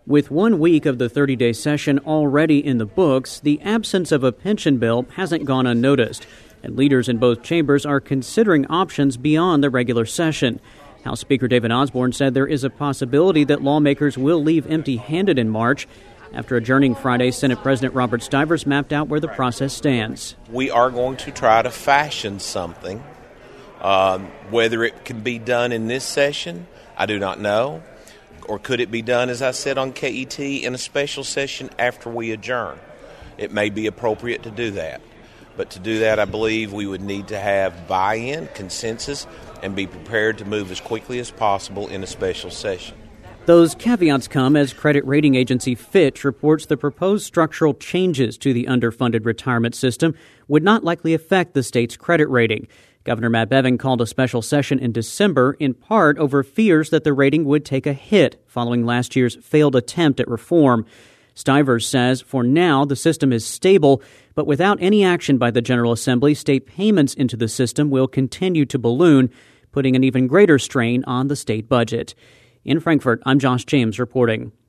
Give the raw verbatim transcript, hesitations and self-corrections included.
With one week of the thirty-day session already in the books, the absence of a pension bill hasn't gone unnoticed, and leaders in both chambers are considering options beyond the regular session. House Speaker David Osborne said there is a possibility that lawmakers will leave empty-handed in March. After adjourning Friday, Senate President Robert Stivers mapped out where the process stands. We are going to try to fashion something. Um, whether it can be done in this session, I do not know. Or could it be done, as I said, on K E T in a special session after we adjourn? It may be appropriate to do that. But to do that, I believe we would need to have buy-in, consensus, and be prepared to move as quickly as possible in a special session. Those caveats come as credit rating agency Fitch reports the proposed structural changes to the underfunded retirement system would not likely affect the state's credit rating. Governor Matt Bevin called a special session in December in part over fears that the rating would take a hit following last year's failed attempt at reform. Stivers says for now the system is stable, but without any action by the General Assembly, state payments into the system will continue to balloon, putting an even greater strain on the state budget. In Frankfort, I'm Josh James reporting.